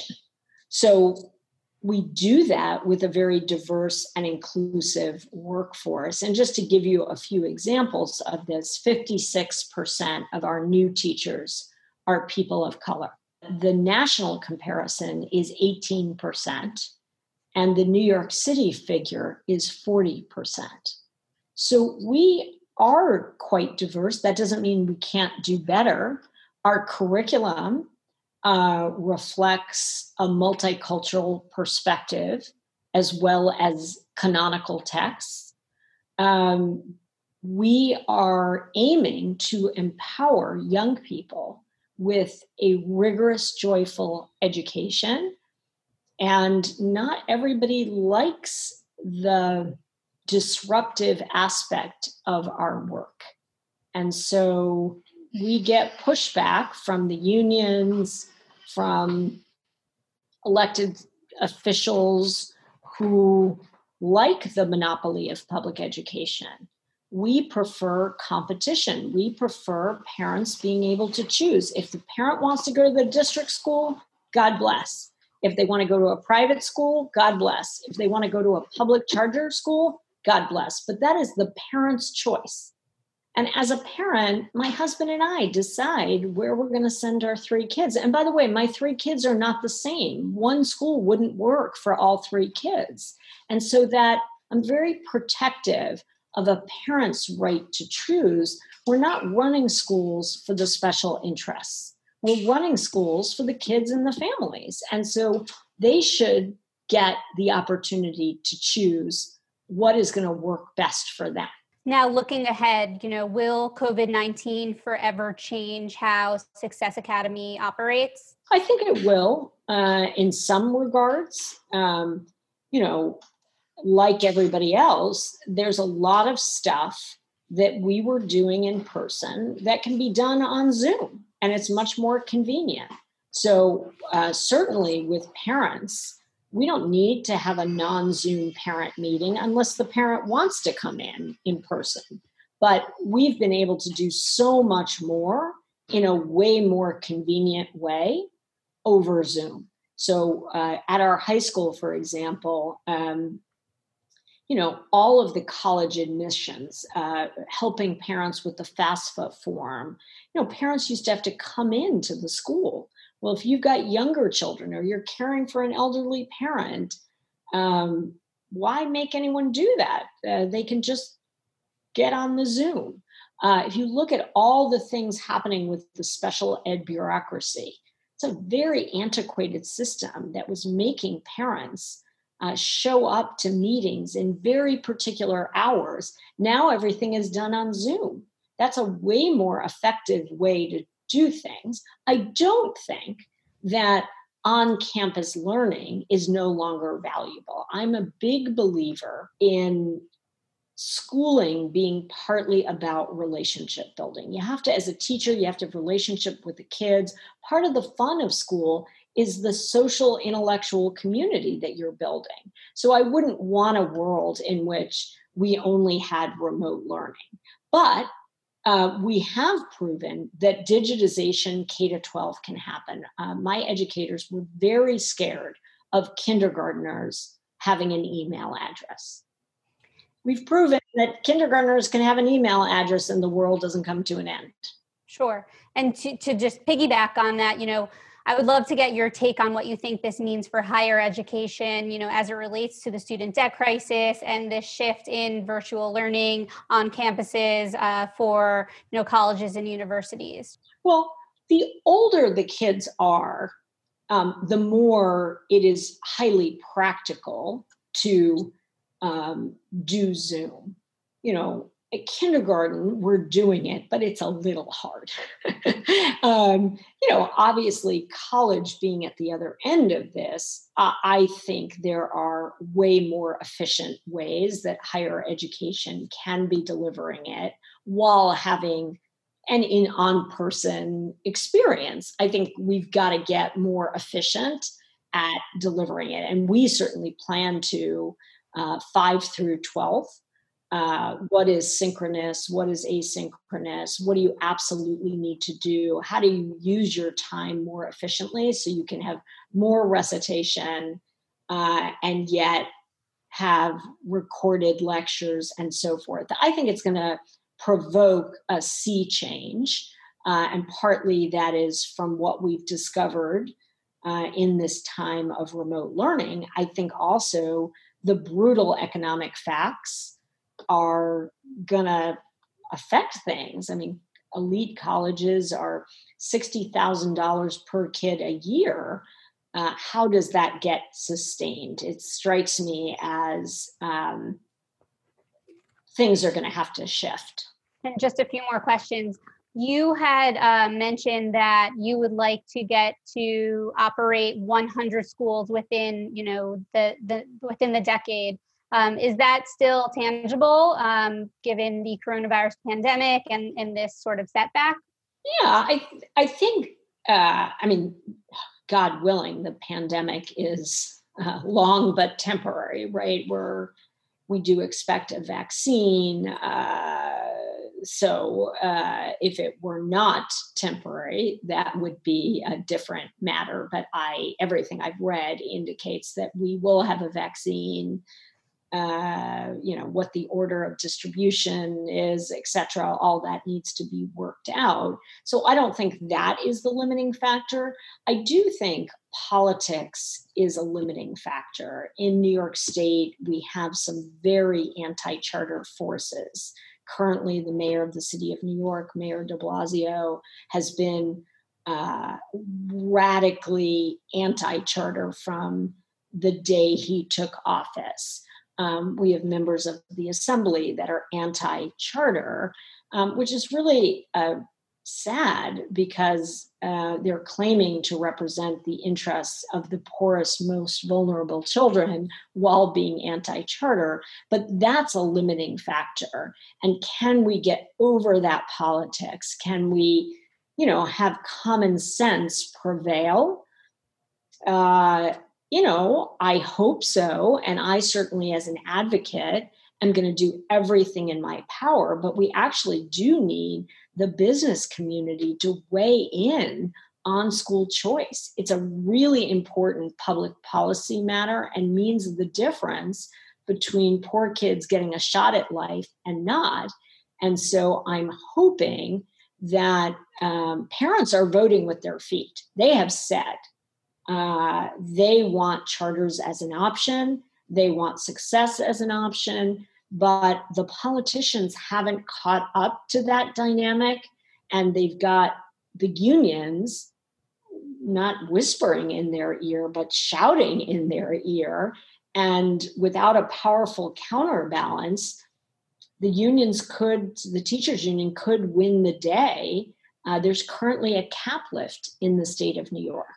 Speaker 2: So we do that with a very diverse and inclusive workforce. And just to give you a few examples of this, fifty-six percent of our new teachers are people of color. The national comparison is eighteen percent. And the New York City figure is forty percent. So we are quite diverse. That doesn't mean we can't do better. Our curriculum uh, reflects a multicultural perspective as well as canonical texts. Um, we are aiming to empower young people with a rigorous, joyful education. And not everybody likes the disruptive aspect of our work. And so we get pushback from the unions, from elected officials who like the monopoly of public education. We prefer competition. We prefer parents being able to choose. If the parent wants to go to the district school, God bless. If they want to go to a private school, God bless. If they want to go to a public charter school, God bless. But that is the parent's choice. And as a parent, my husband and I decide where we're going to send our three kids. And by the way, my three kids are not the same. One school wouldn't work for all three kids. And so that I'm very protective of a parent's right to choose. We're not running schools for the special interests. we're running schools for the kids and the families. And so they should get the opportunity to choose what is going to work best for them.
Speaker 1: Now, looking ahead, you know, will COVID nineteen forever change how Success Academy operates?
Speaker 2: I think it will, uh, in some regards. Um, you know, like everybody else, there's a lot of stuff that we were doing in person that can be done on Zoom, and it's much more convenient. So uh, certainly with parents, we don't need to have a non-Zoom parent meeting unless the parent wants to come in in person. But we've been able to do so much more in a way more convenient way over Zoom. So uh, at our high school, for example, um, you know, all of the college admissions, uh, helping parents with the FAFSA form. You know, parents used to have to come into the school. Well, if you've got younger children or you're caring for an elderly parent, um, why make anyone do that? Uh, they can just get on the Zoom. Uh, if you look at all the things happening with the special ed bureaucracy, it's a very antiquated system that was making parents uh, show up to meetings in very particular hours. Now everything is done on Zoom. That's a way more effective way to do things. I don't think that on-campus learning is no longer valuable. I'm a big believer in schooling being partly about relationship building. You have to, as a teacher, you have to have a relationship with the kids. Part of the fun of school is the social intellectual community that you're building. So I wouldn't want a world in which we only had remote learning. But Uh, we have proven that digitization K to twelve can happen. Uh, my educators were very scared of kindergartners having an email address. We've proven that kindergartners can have an email address and the world doesn't come to an end.
Speaker 1: Sure. And to, to just piggyback on that, you know, I would love to get your take on what you think this means for higher education, you know, as it relates to the student debt crisis and this shift in virtual learning on campuses uh, for, you know, colleges and universities.
Speaker 2: Well, the older the kids are, um, the more it is highly practical to um, do Zoom. You know, at kindergarten, we're doing it, but it's a little hard. um, you know, obviously, college being at the other end of this, uh, I think there are way more efficient ways that higher education can be delivering it while having an in on-person experience. I think we've got to get more efficient at delivering it. And we certainly plan to uh, five through twelfth. Uh, what is synchronous? What is asynchronous? What do you absolutely need to do? How do you use your time more efficiently so you can have more recitation uh, and yet have recorded lectures and so forth? I think it's going to provoke a sea change. Uh, and partly that is from what we've discovered uh, in this time of remote learning. I think also the brutal economic facts are going to affect things. I mean, elite colleges are sixty thousand dollars per kid a year. Uh, how does that get sustained? It strikes me as um, things are going to have to shift.
Speaker 1: And just a few more questions. You had uh, mentioned that you would like to get to operate one hundred schools within, you know, the, the within the decade. Um, is that still tangible, um, given the coronavirus pandemic and, and this sort of setback?
Speaker 2: Yeah, I I think, uh, I mean, God willing, the pandemic is uh, long but temporary, right? We're, we do expect a vaccine. Uh, so uh, if it were not temporary, that would be a different matter. But I, everything I've read indicates that we will have a vaccine. Uh, you know, what the order of distribution is, et cetera, all that needs to be worked out. So I don't think that is the limiting factor. I do think politics is a limiting factor. In New York State, we have some very anti-charter forces. Currently, the mayor of the city of New York, Mayor de Blasio, has been uh, radically anti-charter from the day he took office. Um, we have members of the assembly that are anti-charter, um, which is really uh, sad because uh, they're claiming to represent the interests of the poorest, most vulnerable children while being anti-charter. But that's a limiting factor. And can we get over that politics? Can we, you know, have common sense prevail? Uh, you know, I hope so. And I certainly, as an advocate, am going to do everything in my power. But we actually do need the business community to weigh in on school choice. It's a really important public policy matter and means the difference between poor kids getting a shot at life and not. And so I'm hoping that um, parents are voting with their feet. They have said uh, they want charters as an option. They want success as an option. But the politicians haven't caught up to that dynamic, and they've got the unions not whispering in their ear, but shouting in their ear. And without a powerful counterbalance, the unions could, the teachers union could win the day. Uh, there's currently a cap lift in the state of New York.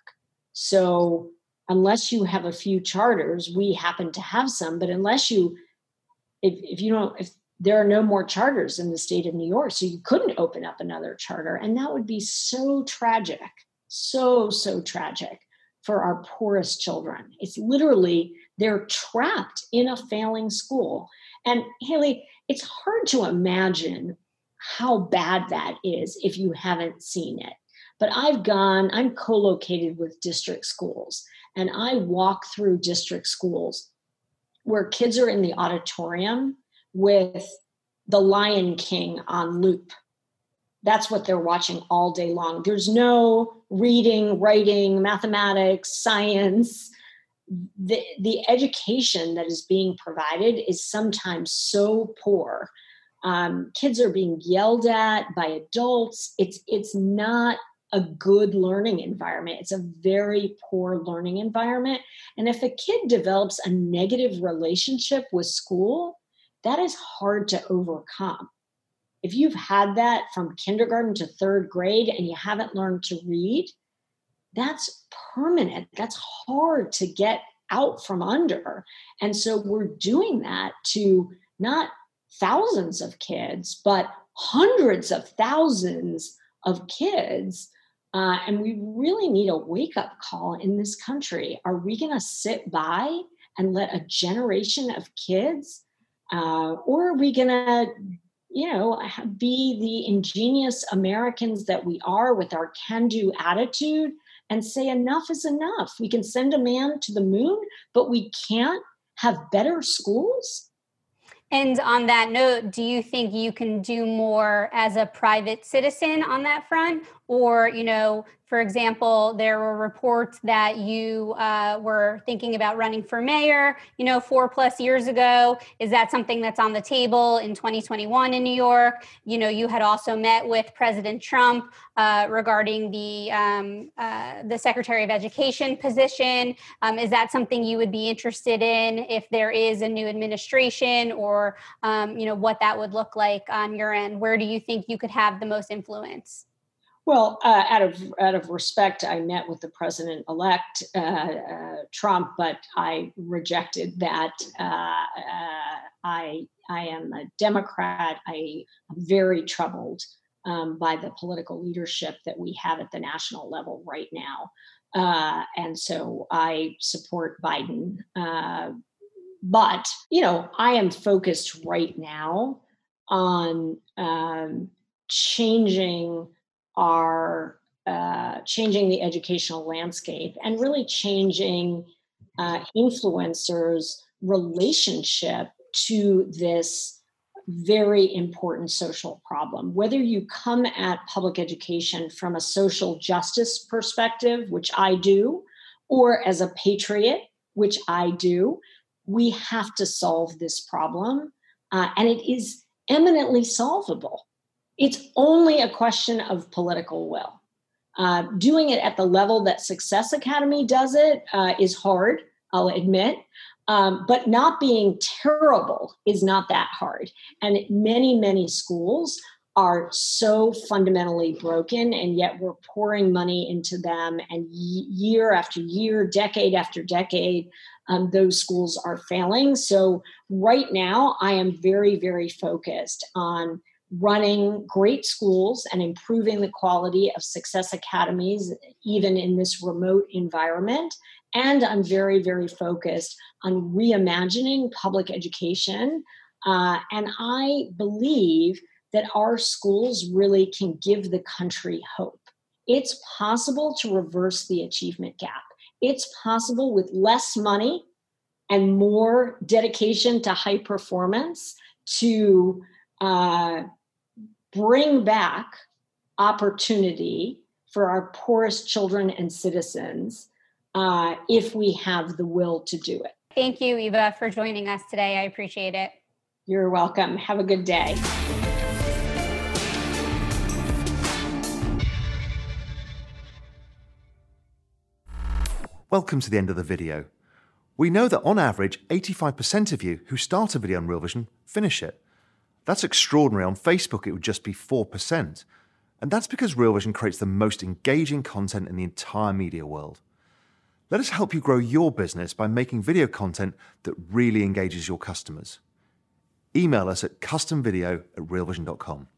Speaker 2: So unless you have a few charters, we happen to have some, but unless you If, if you don't, if there are no more charters in the state of New York, so you couldn't open up another charter. And that would be so tragic, so, so tragic for our poorest children. It's literally, they're trapped in a failing school. And Haley, it's hard to imagine how bad that is if you haven't seen it. But I've gone, I'm co-located with district schools, and I walk through district schools where kids are in the auditorium with The Lion King on loop. That's what they're watching all day long. There's no reading, writing, mathematics, science. The, the education that is being provided is sometimes so poor. Um, kids are being yelled at by adults. It's, it's not a good learning environment. It's a very poor learning environment. And if a kid develops a negative relationship with school, that is hard to overcome. If you've had that from kindergarten to third grade and you haven't learned to read, that's permanent. That's hard to get out from under. And so we're doing that to not thousands of kids, but hundreds of thousands of kids. Uh, and we really need a wake-up call in this country. Are we going to sit by and let a generation of kids, uh, or are we going to, you know, be the ingenious Americans that we are with our can-do attitude and say enough is enough? We can send a man to the moon, but we can't have better schools?
Speaker 1: And on that note, do you think you can do more as a private citizen on that front? Or, you know, for example, there were reports that you uh, were thinking about running for mayor, you know, four plus years ago. Is that something that's on the table in twenty twenty-one in New York? You know, you had also met with President Trump uh, regarding the um, uh, the Secretary of Education position. Um, is that something you would be interested in if there is a new administration, or, um, you know, what that would look like on your end? Where do you think you could have the most influence?
Speaker 2: Well, uh, out of out of respect, I met with the president-elect uh, uh, Trump, but I rejected that. Uh, uh, I I am a Democrat. I am very troubled um, by the political leadership that we have at the national level right now, uh, and so I support Biden. Uh, but you know, I am focused right now on um, changing. are uh, changing the educational landscape and really changing uh, influencers' relationship to this very important social problem. Whether you come at public education from a social justice perspective, which I do, or as a patriot, which I do, we have to solve this problem. Uh, and it is eminently solvable. It's only a question of political will. Uh, doing it at the level that Success Academy does it uh, is hard, I'll admit. Um, but not being terrible is not that hard. And many, many schools are so fundamentally broken, and yet we're pouring money into them. And year after year, decade after decade, um, those schools are failing. So right now, I am very, very focused on running great schools and improving the quality of Success Academies, even in this remote environment. And I'm very, very focused on reimagining public education. Uh, and I believe that our schools really can give the country hope. It's possible to reverse the achievement gap. It's possible with less money and more dedication to high performance to uh, bring back opportunity for our poorest children and citizens uh, if we have the will to do it.
Speaker 1: Thank you, Eva, for joining us today. I appreciate it.
Speaker 2: You're welcome. Have a good day.
Speaker 5: Welcome to the end of the video. We know that on average, eighty-five percent of you who start a video on Real Vision finish it. That's extraordinary. On Facebook, it would just be four percent. And that's because Real Vision creates the most engaging content in the entire media world. Let us help you grow your business by making video content that really engages your customers. Email us at custom video at real vision dot com.